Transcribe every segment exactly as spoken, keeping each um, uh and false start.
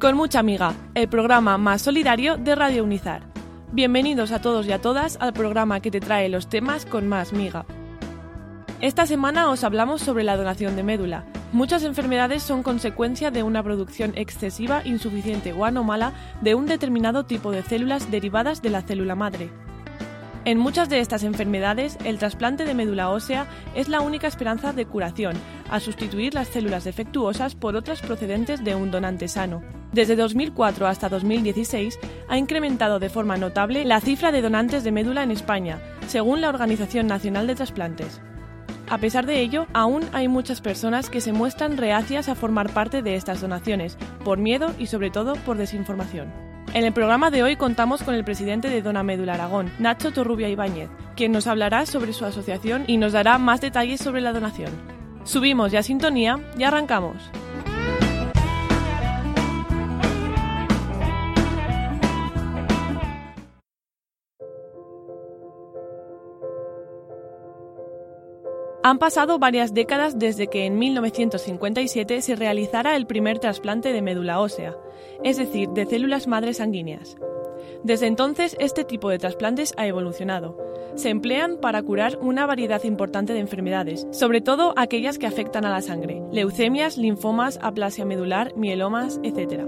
Con mucha miga, el programa más solidario de Radio Unizar. Bienvenidos a todos y a todas al programa que te trae los temas con más miga. Esta semana os hablamos sobre la donación de médula. Muchas enfermedades son consecuencia de una producción excesiva, insuficiente o anómala de un determinado tipo de células derivadas de la célula madre. En muchas de estas enfermedades, el trasplante de médula ósea es la única esperanza de curación, a sustituir las células defectuosas por otras procedentes de un donante sano. Desde dos mil cuatro hasta dos mil dieciséis, ha incrementado de forma notable la cifra de donantes de médula en España, según la Organización Nacional de Trasplantes. A pesar de ello, aún hay muchas personas que se muestran reacias a formar parte de estas donaciones, por miedo y sobre todo por desinformación. En el programa de hoy contamos con el presidente de Dona Médula Aragón, Nacho Torrubia Ibáñez, quien nos hablará sobre su asociación y nos dará más detalles sobre la donación. Subimos ya sintonía y arrancamos. Han pasado varias décadas desde que en mil novecientos cincuenta y siete se realizara el primer trasplante de médula ósea, es decir, de células madres sanguíneas. Desde entonces, este tipo de trasplantes ha evolucionado. Se emplean para curar una variedad importante de enfermedades, sobre todo aquellas que afectan a la sangre: leucemias, linfomas, aplasia medular, mielomas, etcétera.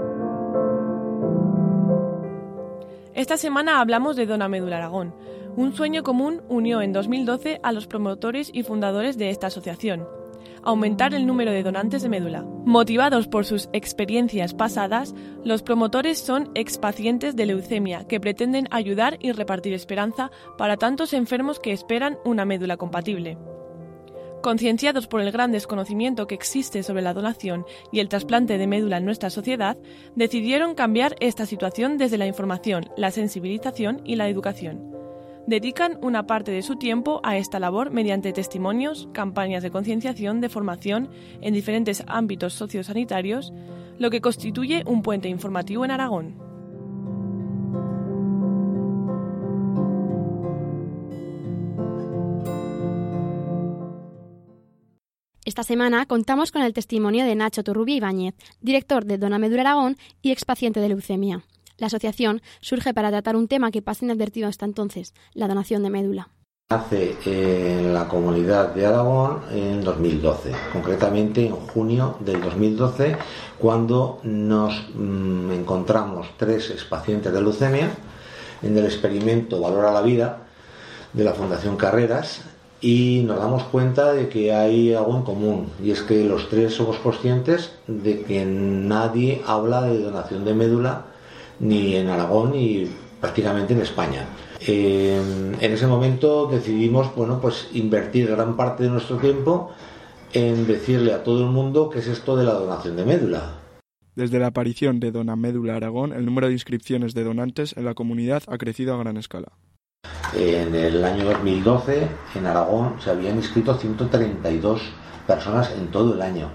Esta semana hablamos de Dona Médula Aragón. Un sueño común unió en dos mil doce a los promotores y fundadores de esta asociación: aumentar el número de donantes de médula. Motivados por sus experiencias pasadas, los promotores son expacientes de leucemia que pretenden ayudar y repartir esperanza para tantos enfermos que esperan una médula compatible. Concienciados por el gran desconocimiento que existe sobre la donación y el trasplante de médula en nuestra sociedad, decidieron cambiar esta situación desde la información, la sensibilización y la educación. Dedican una parte de su tiempo a esta labor mediante testimonios, campañas de concienciación, de formación en diferentes ámbitos sociosanitarios, lo que constituye un puente informativo en Aragón. Esta semana contamos con el testimonio de Nacho Torrubia Ibáñez, director de Dona Médula Aragón y expaciente de leucemia. La asociación surge para tratar un tema que pasa inadvertido hasta entonces: la donación de médula. Nace en la comunidad de Aragón en dos mil doce, concretamente en junio del dos mil doce, cuando nos mmm, encontramos tres expacientes de leucemia en el experimento Valora la Vida de la Fundación Carreras, y nos damos cuenta de que hay algo en común, y es que los tres somos conscientes de que nadie habla de donación de médula ni en Aragón ni prácticamente en España. Eh, en ese momento decidimos, bueno, pues invertir gran parte de nuestro tiempo en decirle a todo el mundo qué es esto de la donación de médula. Desde la aparición de Dona Médula Aragón, el número de inscripciones de donantes en la comunidad ha crecido a gran escala. En el año dos mil doce, en Aragón, se habían inscrito ciento treinta y dos personas en todo el año.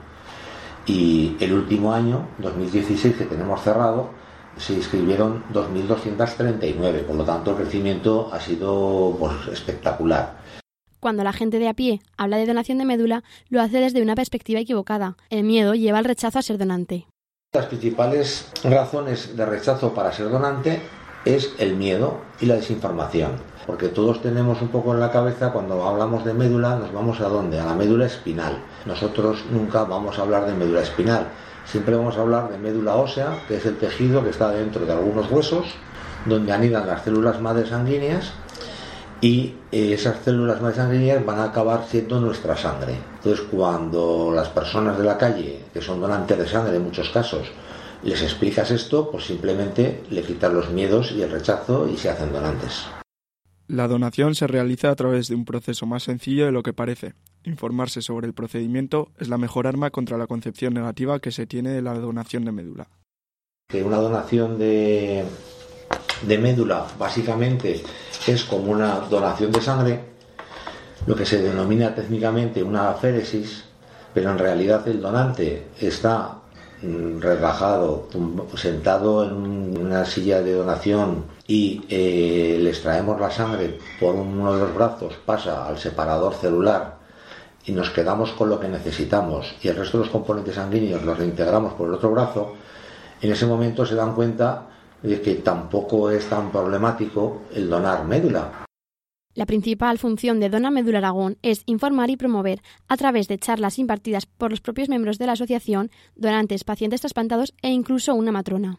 Y el último año, dos mil dieciséis, que tenemos cerrado, se inscribieron dos mil doscientos treinta y nueve, por lo tanto el crecimiento ha sido pues, espectacular. Cuando la gente de a pie habla de donación de médula, lo hace desde una perspectiva equivocada. El miedo lleva al rechazo a ser donante. Las principales razones de rechazo para ser donante es el miedo y la desinformación, porque todos tenemos un poco en la cabeza, cuando hablamos de médula, nos vamos a ¿dónde? A la médula espinal. Nosotros nunca vamos a hablar de médula espinal. Siempre vamos a hablar de médula ósea, que es el tejido que está dentro de algunos huesos, donde anidan las células madres sanguíneas, y esas células madres sanguíneas van a acabar siendo nuestra sangre. Entonces, cuando las personas de la calle, que son donantes de sangre en muchos casos, les explicas esto, pues simplemente le quitas los miedos y el rechazo y se hacen donantes. La donación se realiza a través de un proceso más sencillo de lo que parece. Informarse sobre el procedimiento es la mejor arma contra la concepción negativa que se tiene de la donación de médula. Que una donación de, de médula básicamente es como una donación de sangre, lo que se denomina técnicamente una aféresis, pero en realidad el donante está relajado, sentado en una silla de donación, y eh, le extraemos la sangre por uno de los brazos, pasa al separador celular y nos quedamos con lo que necesitamos, y el resto de los componentes sanguíneos los reintegramos por el otro brazo. En ese momento se dan cuenta de que tampoco es tan problemático el donar médula. La principal función de Dona Médula Aragón es informar y promover, a través de charlas impartidas por los propios miembros de la asociación, donantes, pacientes trasplantados e incluso una matrona.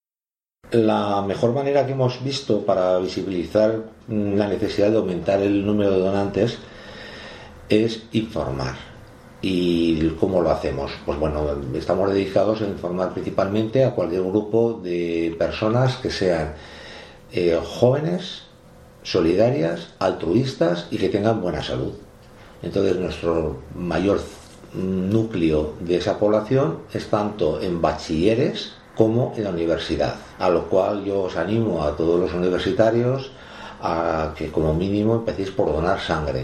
La mejor manera que hemos visto para visibilizar la necesidad de aumentar el número de donantes es informar. ¿Y cómo lo hacemos? Pues bueno, estamos dedicados a informar principalmente a cualquier grupo de personas que sean eh, jóvenes, solidarias, altruistas y que tengan buena salud. Entonces nuestro mayor núcleo de esa población es tanto en bachilleres como en la universidad, a lo cual yo os animo a todos los universitarios a que como mínimo empecéis por donar sangre.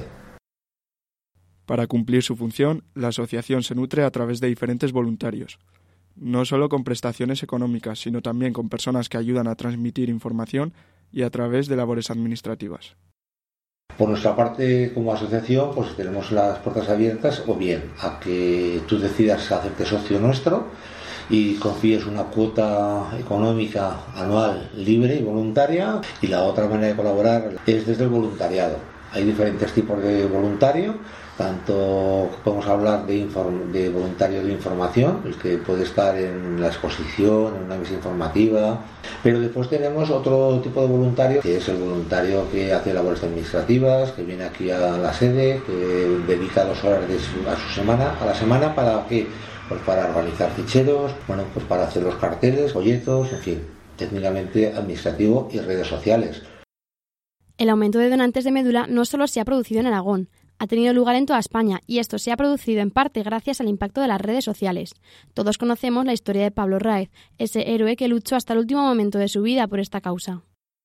Para cumplir su función, la asociación se nutre a través de diferentes voluntarios, no solo con prestaciones económicas, sino también con personas que ayudan a transmitir información y a través de labores administrativas. Por nuestra parte, como asociación, pues tenemos las puertas abiertas, o bien a que tú decidas hacerte socio nuestro y confíes una cuota económica anual libre y voluntaria, y la otra manera de colaborar es desde el voluntariado. Hay diferentes tipos de voluntarios. Tanto podemos hablar de, inform- de voluntario de información, el que puede estar en la exposición, en una mesa informativa, pero después tenemos otro tipo de voluntario, que es el voluntario que hace labores administrativas, que viene aquí a la sede, que dedica dos horas de su, a su semana, a la semana, ¿para qué? Pues para organizar ficheros, bueno, pues para hacer los carteles, folletos, en fin, técnicamente administrativo y redes sociales. El aumento de donantes de médula no solo se ha producido en Aragón, ha tenido lugar en toda España y esto se ha producido en parte gracias al impacto de las redes sociales. Todos conocemos la historia de Pablo Raez, ese héroe que luchó hasta el último momento de su vida por esta causa.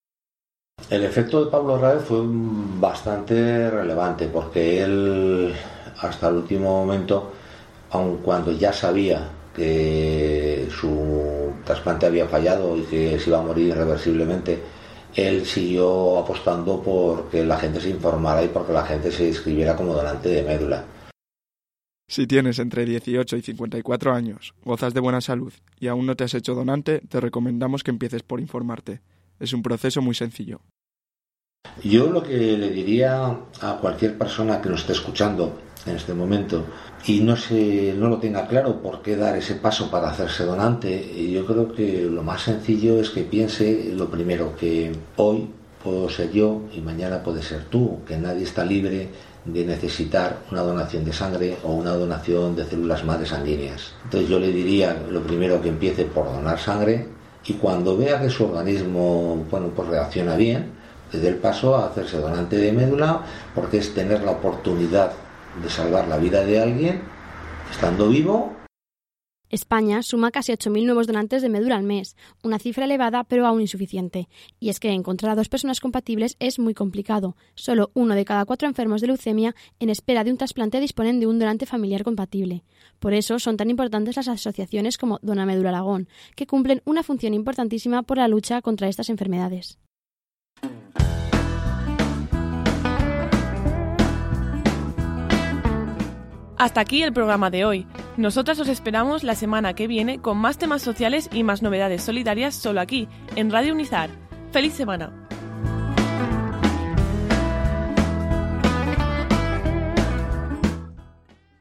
El efecto de Pablo Raez fue bastante relevante porque él hasta el último momento, aun cuando ya sabía que su trasplante había fallado y que se iba a morir irreversiblemente, él siguió apostando por que la gente se informara y porque la gente se inscribiera como donante de médula. Si tienes entre dieciocho y cincuenta y cuatro años, gozas de buena salud y aún no te has hecho donante, te recomendamos que empieces por informarte. Es un proceso muy sencillo. Yo lo que le diría a cualquier persona que nos esté escuchando en este momento y no se, no lo tenga claro por qué dar ese paso para hacerse donante, yo creo que lo más sencillo es que piense lo primero, que hoy puedo ser yo y mañana puede ser tú, que nadie está libre de necesitar una donación de sangre o una donación de células madre sanguíneas. Entonces yo le diría lo primero que empiece por donar sangre y cuando vea que su organismo, bueno, pues reacciona bien, le dé el paso a hacerse donante de médula, porque es tener la oportunidad de salvar la vida de alguien estando vivo. España suma casi ocho mil nuevos donantes de médula al mes, una cifra elevada pero aún insuficiente. Y es que encontrar a dos personas compatibles es muy complicado. Solo uno de cada cuatro enfermos de leucemia en espera de un trasplante disponen de un donante familiar compatible. Por eso son tan importantes las asociaciones como Dona Médula Aragón, que cumplen una función importantísima por la lucha contra estas enfermedades. Hasta aquí el programa de hoy. Nosotras os esperamos la semana que viene con más temas sociales y más novedades solidarias solo aquí, en Radio Unizar. ¡Feliz semana!